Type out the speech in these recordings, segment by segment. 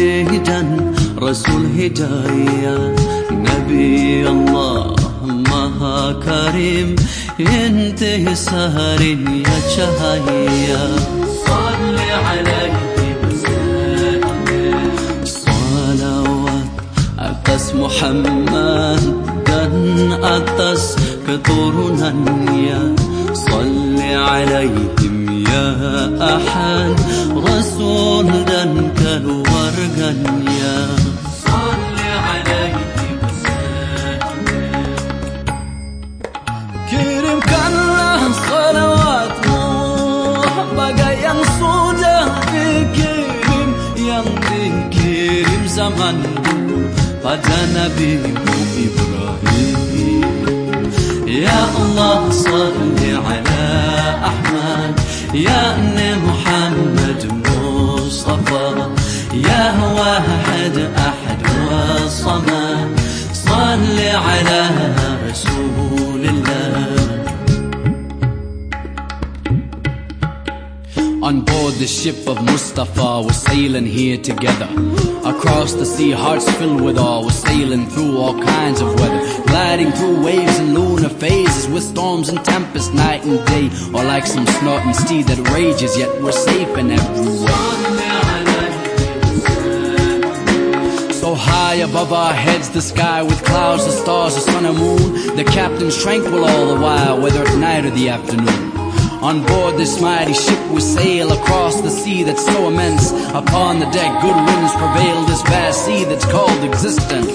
dan Rasul Hidayah, Nabi Allah Maha Karim, انتهى ya cahaya. Salli alaihi wasallam, salawat atas Muhammad dan atas keturunannya. Salli alaihim ya ahad, Rasul dan keluarganya. Salli alaihi wasallam, kirimkanlah salawatmu bagai yang sudah dikirim, yang dikirim zaman dulu pada Nabimu Ibrahim. Ya Allah salli ala Ahmad, ya Muhammad Mustafa, ya Wahid Ahad wa Samad. Salli ala Rasulillah. On board the ship of Mustafa, we're sailing here together. Across the sea, hearts filled with awe, we're sailing through all kinds of weather, gliding through waves and lunar phases, with storms and tempests night and day, or like some snorting steed that rages, yet we're safe in every way. So high above our heads, the sky with clouds, the stars, the sun and moon, the captain's tranquil all the while, whether it's night or the afternoon. On board this mighty ship we sail across the sea that's so immense. Upon the deck good winds prevail, this vast sea that's called existence.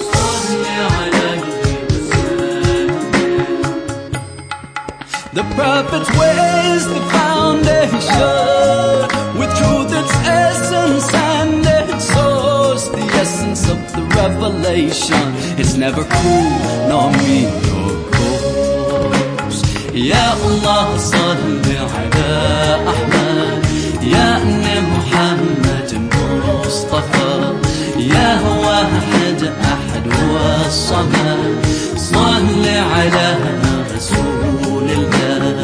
The prophet's ways, the foundation, with truth its essence and its source, the essence of the revelation. It's never cool, nor mean, nor coarse. Ya Allah salli ala Ahmad, ya Muhammad Mustafa, ya Wahid Ahad wa Samad. Salli ala Rasulillah.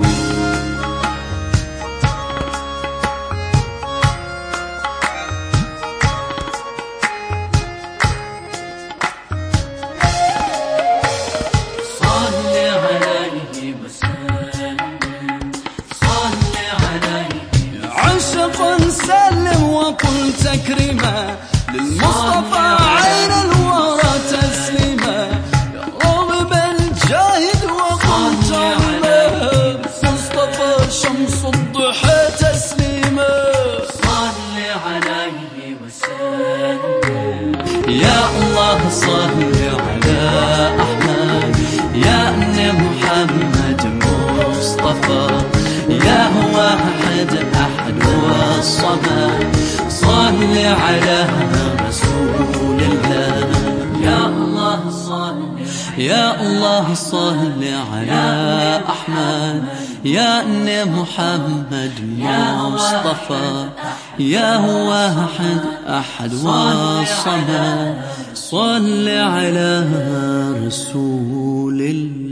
سلم وقل تكريما للمصطفى عين الورى تسليما. يا رب بالجاهد وقل تعلم مصطفى شمس الضحى تسليما. صل عليه وسلم. يا الله صل على أحمد، يا محمد مصطفى، يا واحد أحد والصمد. صل على رسول الله. يا الله صل، يا الله صل على أحمد، يا محمد مصطفى، يا واحد أحد والصمد. صل على رسول الله.